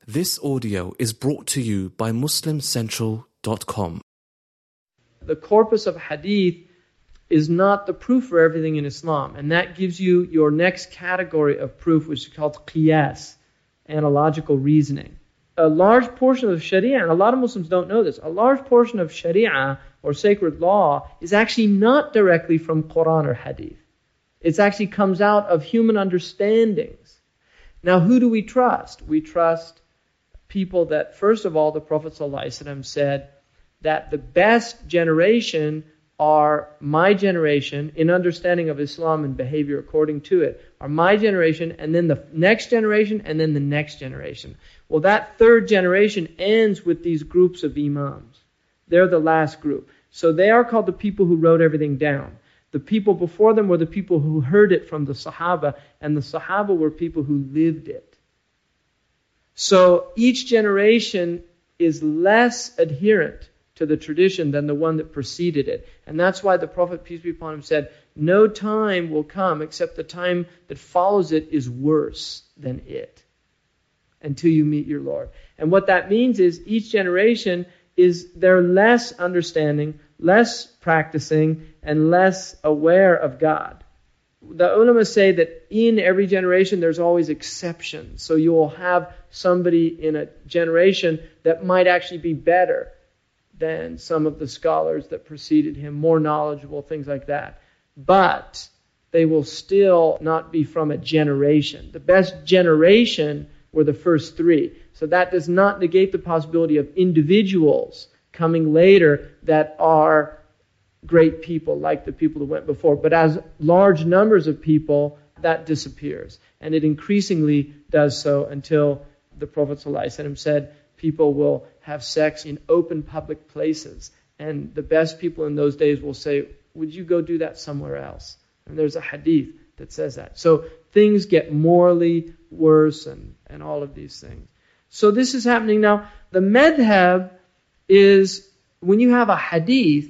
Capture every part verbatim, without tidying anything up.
This audio is brought to you by Muslim Central dot com. The corpus of hadith is not the proof for everything in Islam. And that gives you your next category of proof, which is called qiyas, analogical reasoning. A large portion of Sharia, and a lot of Muslims don't know this, a large portion of Sharia, or sacred law, is actually not directly from Quran or hadith. It actually comes out of human understandings. Now, who do we trust? We trust people that, first of all, the Prophet ﷺ said that the best generation are my generation in understanding of Islam and behavior according to it, are my generation, and then the next generation, and then the next generation. Well, that third generation ends with these groups of imams. They're the last group. So they are called the people who wrote everything down. The people before them were the people who heard it from the Sahaba, and the Sahaba were people who lived it. So each generation is less adherent to the tradition than the one that preceded it. And that's why the Prophet, peace be upon him, said, no time will come except the time that follows it is worse than it, until you meet your Lord. And what that means is each generation is they're less understanding, less practicing, and less aware of God. The ulama say that in every generation there's always exceptions. So you will have somebody in a generation that might actually be better than some of the scholars that preceded him, more knowledgeable, things like that. But they will still not be from a generation. The best generation were the first three. So that does not negate the possibility of individuals coming later that are great people, like the people who went before. But as large numbers of people, that disappears. And it increasingly does so until the Prophet ﷺ said, people will have sex in open public places. And the best people in those days will say, would you go do that somewhere else? And there's a hadith that says that. So things get morally worse and, and all of these things. So this is happening now. The madhab is when you have a hadith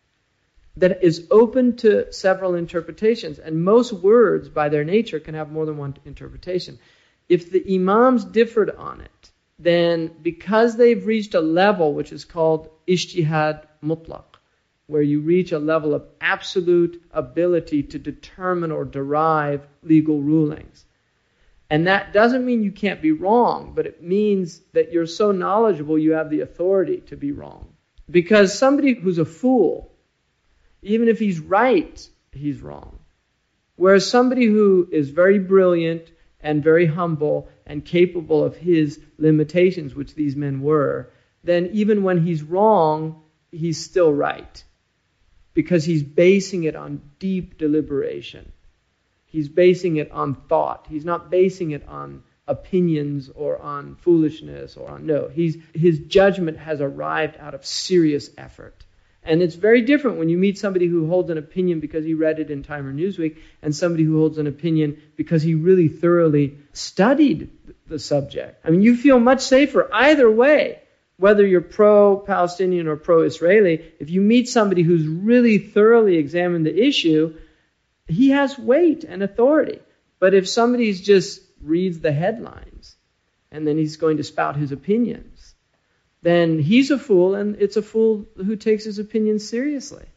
that is open to several interpretations. And most words, by their nature, can have more than one interpretation. If the imams differed on it, then because they've reached a level which is called ijtihad mutlaq, where you reach a level of absolute ability to determine or derive legal rulings. And that doesn't mean you can't be wrong, but it means that you're so knowledgeable you have the authority to be wrong. Because somebody who's a fool, even if he's right, he's wrong. Whereas somebody who is very brilliant and very humble and capable of his limitations, which these men were, then even when he's wrong, he's still right. Because he's basing it on deep deliberation. He's basing it on thought. He's not basing it on opinions or on foolishness or on, no. He's, his judgment has arrived out of serious effort. And it's very different when you meet somebody who holds an opinion because he read it in Time or Newsweek, and somebody who holds an opinion because he really thoroughly studied the subject. I mean, you feel much safer either way, whether you're pro-Palestinian or pro-Israeli. If you meet somebody who's really thoroughly examined the issue, he has weight and authority. But if somebody just reads the headlines and then he's going to spout his opinions, then he's a fool, and it's a fool who takes his opinion seriously.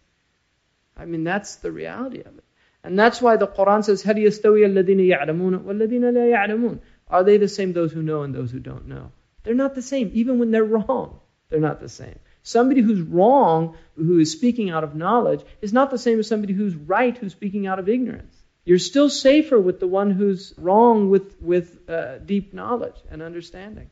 I mean, that's the reality of it. And that's why the Quran says, هَلْ يَسْتَوِيَ الَّذِينَ يَعْلَمُونَ وَالَّذِينَ لَا يَعْلَمُونَ. Are they the same, those who know and those who don't know? They're not the same. Even when they're wrong, they're not the same. Somebody who's wrong, who is speaking out of knowledge, is not the same as somebody who's right, who's speaking out of ignorance. You're still safer with the one who's wrong with, with uh, deep knowledge and understanding.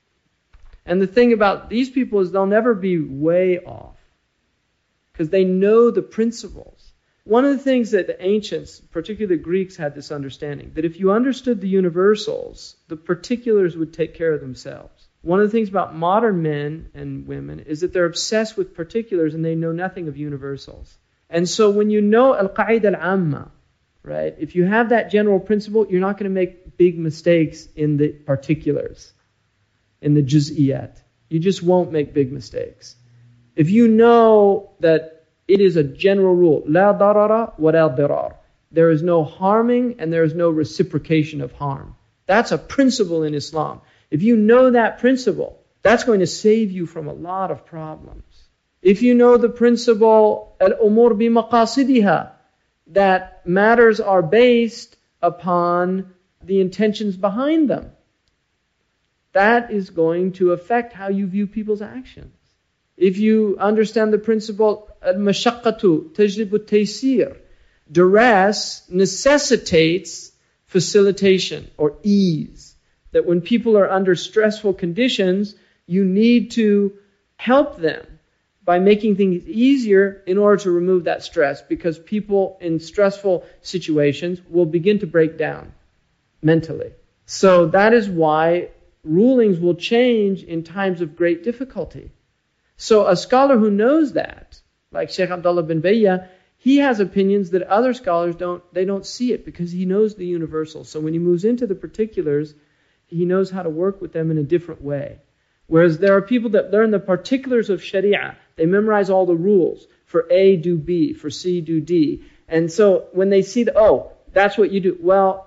And the thing about these people is they'll never be way off, because they know the principles. One of the things that the ancients, particularly the Greeks, had this understanding, that if you understood the universals, the particulars would take care of themselves. One of the things about modern men and women is that they're obsessed with particulars and they know nothing of universals. And so when you know al-qaida al-amma, right, if you have that general principle, you're not going to make big mistakes in the particulars, in the juz'iyat. You just won't make big mistakes. If you know that it is a general rule, la darara wa la dirar, there is no harming and there is no reciprocation of harm. That's a principle in Islam. If you know that principle, that's going to save you from a lot of problems. If you know the principle, al-umur bi maqasidiha, that matters are based upon the intentions behind them, that is going to affect how you view people's actions. If you understand the principle, al-mashaqqatu tajlibu taysir, duress necessitates facilitation or ease. That when people are under stressful conditions, you need to help them by making things easier in order to remove that stress, because people in stressful situations will begin to break down mentally. So that is why rulings will change in times of great difficulty. So a scholar who knows that, like Sheikh Abdullah bin Bayyah, he has opinions that other scholars don't, they don't see it, because he knows the universal. So when he moves into the particulars, he knows how to work with them in a different way. Whereas there are people that learn the particulars of Sharia. They memorize all the rules. For A, do B. For C, do D. And so when they see the, oh, that's what you do. Well,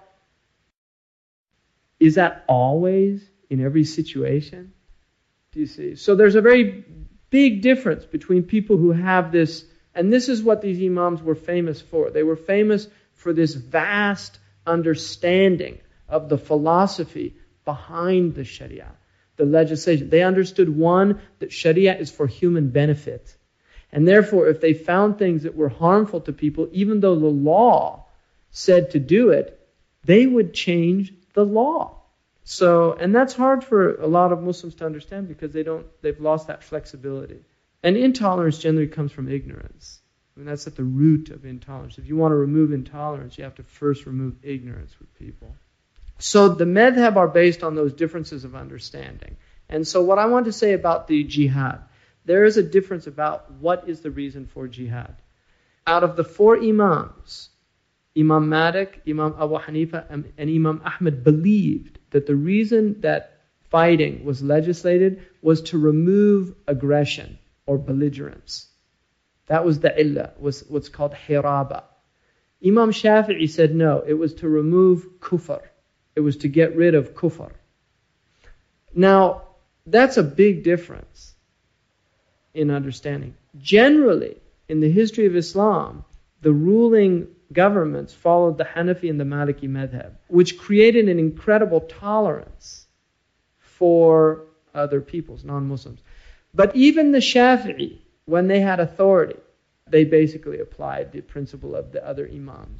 is that always in every situation? Do you see? So there's a very big difference between people who have this, and this is what these imams were famous for. They were famous for this vast understanding of the philosophy behind the Sharia, the legislation. They understood, one, that Sharia is for human benefit. And therefore, if they found things that were harmful to people, even though the law said to do it, they would change the law. So, and that's hard for a lot of Muslims to understand, because they don't, they've lost that flexibility. And intolerance generally comes from ignorance. I mean, that's at the root of intolerance. If you want to remove intolerance, you have to first remove ignorance with people. So the madhab are based on those differences of understanding. And so what I want to say about the jihad, there is a difference about what is the reason for jihad. Out of the four imams, Imam Malik, Imam Abu Hanifa, and Imam Ahmad believed that the reason that fighting was legislated was to remove aggression or belligerence. That was the illah, was what's called hiraba. Imam Shafi'i said no, it was to remove kufr. It was to get rid of kufr. Now, that's a big difference in understanding. Generally, in the history of Islam, the ruling governments followed the Hanafi and the Maliki madhab, which created an incredible tolerance for other peoples, non-Muslims. But even the Shafi'i, when they had authority, they basically applied the principle of the other imams.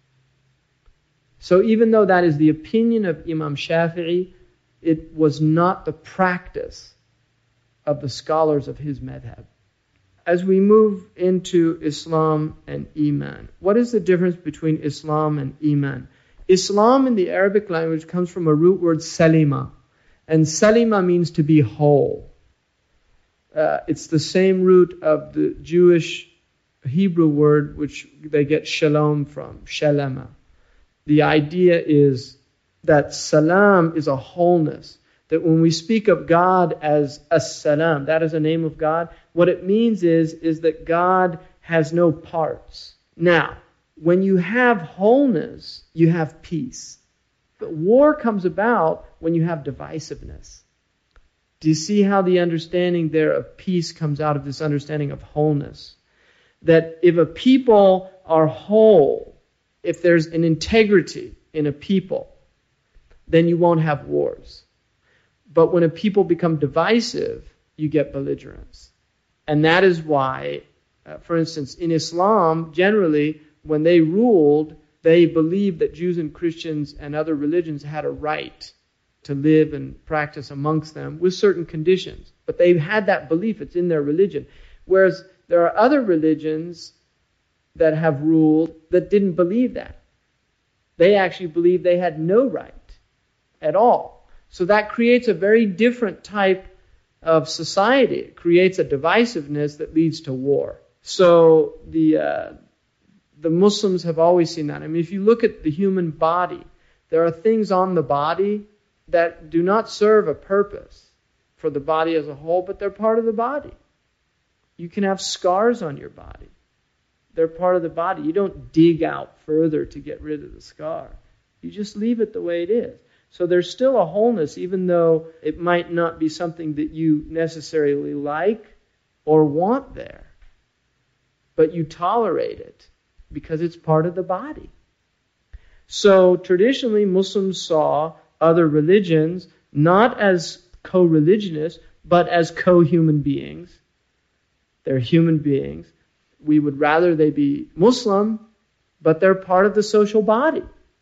So even though that is the opinion of Imam Shafi'i, it was not the practice of the scholars of his madhab. As we move into Islam and Iman, what is the difference between Islam and Iman? Islam in the Arabic language comes from a root word salima. And salima means to be whole. Uh, it's the same root of the Jewish Hebrew word which they get shalom from, shalama. The idea is that salam is a wholeness. That when we speak of God as as-salam, that is a name of God, what it means is, is that God has no parts. Now, when you have wholeness, you have peace. But war comes about when you have divisiveness. Do you see how the understanding there of peace comes out of this understanding of wholeness? That if a people are whole, if there's an integrity in a people, then you won't have wars. But when a people become divisive, you get belligerence. And that is why, uh, for instance, in Islam, generally, when they ruled, they believed that Jews and Christians and other religions had a right to live and practice amongst them with certain conditions. But they had that belief, it's in their religion. Whereas there are other religions that have ruled that didn't believe that. They actually believed they had no right at all. So that creates a very different type of society. It creates a divisiveness that leads to war. So the uh, the Muslims have always seen that. I mean, if you look at the human body, there are things on the body that do not serve a purpose for the body as a whole, but they're part of the body. You can have scars on your body. They're part of the body. You don't dig out further to get rid of the scar. You just leave it the way it is. So there's still a wholeness, even though it might not be something that you necessarily like or want there. But you tolerate it because it's part of the body. So traditionally, Muslims saw other religions not as co-religionists, but as co-human beings. They're human beings. We would rather they be Muslim, but they're part of the social body.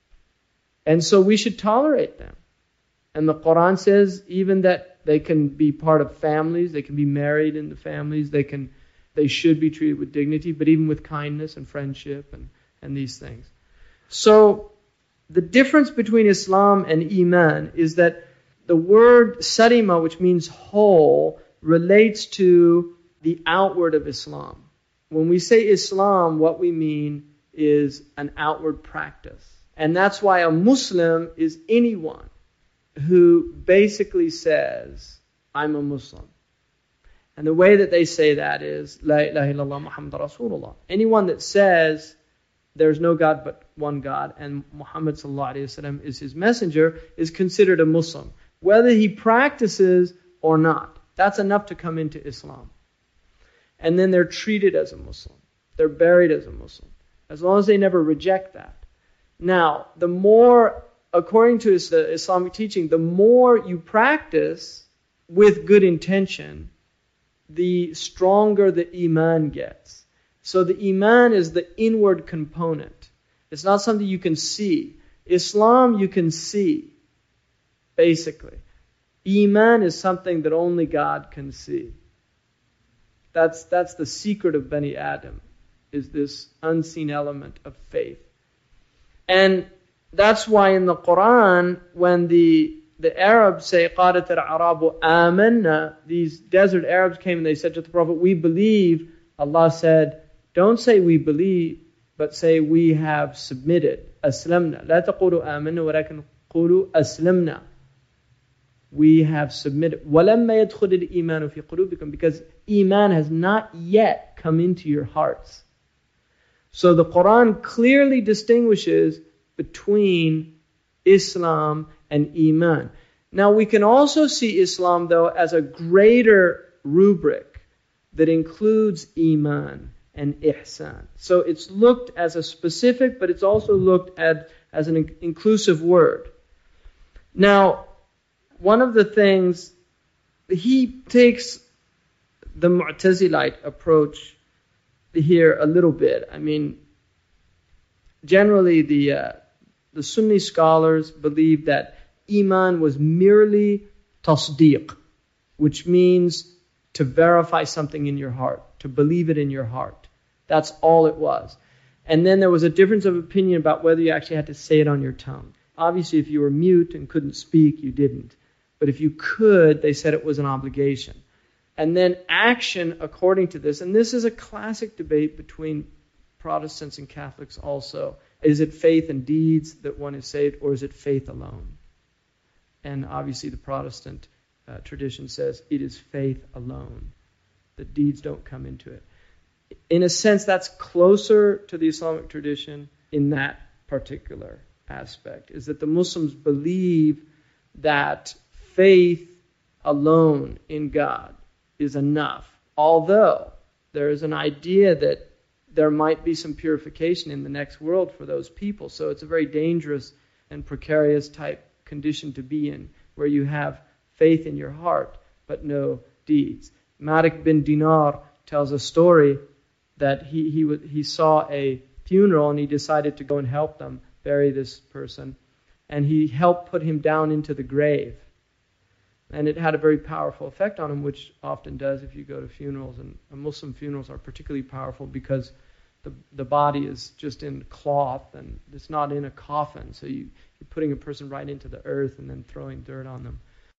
And so we should tolerate them. And the Quran says even that they can be part of families, they can be married in the families, they can, they should be treated with dignity, but even with kindness and friendship and, and these things. So the difference between Islam and Iman is that the word salima, which means whole, relates to the outward of Islam. When we say Islam, what we mean is an outward practice. And that's why a Muslim is anyone who basically says, I'm a Muslim. And the way that they say that is, La ilaha illallah Muhammad Rasulullah. Anyone that says, there's no God but one God, and Muhammad sallallahu alayhi wa sallam is his messenger, is considered a Muslim. Whether he practices or not. That's enough to come into Islam. And then they're treated as a Muslim. They're buried as a Muslim. As long as they never reject that. Now, the more, according to the Islamic teaching, the more you practice with good intention, the stronger the Iman gets. So the Iman is the inward component. It's not something you can see. Islam you can see, basically. Iman is something that only God can see. That's, that's the secret of Bani Adam, is this unseen element of faith. And that's why in the Quran, when the the Arabs say, قَالَتِ الْعَرَابُ آمَنَّا, these desert Arabs came and they said to the Prophet, we believe. Allah said, don't say we believe, but say we have submitted. أَسْلَمْنَا. لَا تَقُولُوا آمَنَّا وَلَكِنْ قُولُوا أَسْلَمْنَا. We have submitted. وَلَمَّا يَدْخُلِ الْإِيمَانُ فِي قُلُوبِكُمْ. Because Iman has not yet come into your hearts. So the Quran clearly distinguishes between Islam and Iman. Now we can also see Islam though as a greater rubric that includes Iman and Ihsan. So it's looked as a specific, but it's also looked at as an inclusive word. Now, one of the things, he takes the Mu'tazilite approach here a little bit. I mean, generally the uh, the Sunni scholars believe that Iman was merely tasdeeq, which means to verify something in your heart, to believe it in your heart. That's all it was. And then there was a difference of opinion about whether you actually had to say it on your tongue. Obviously, if you were mute and couldn't speak, you didn't. But if you could, they said it was an obligation. And then action according to this, and this is a classic debate between Protestants and Catholics also. Is it faith and deeds that one is saved, or is it faith alone? And obviously the Protestant uh, tradition says it is faith alone. The deeds don't come into it. In a sense, that's closer to the Islamic tradition in that particular aspect, is that the Muslims believe that faith alone in God is enough. Although there is an idea that there might be some purification in the next world for those people. So it's a very dangerous and precarious type condition to be in, where you have faith in your heart, but no deeds. Malik bin Dinar tells a story that he, he, w- he saw a funeral and he decided to go and help them bury this person. And he helped put him down into the grave. And it had a very powerful effect on him, which often does if you go to funerals. And Muslim funerals are particularly powerful because the the body is just in cloth and it's not in a coffin. So you, you're putting a person right into the earth and then throwing dirt on them.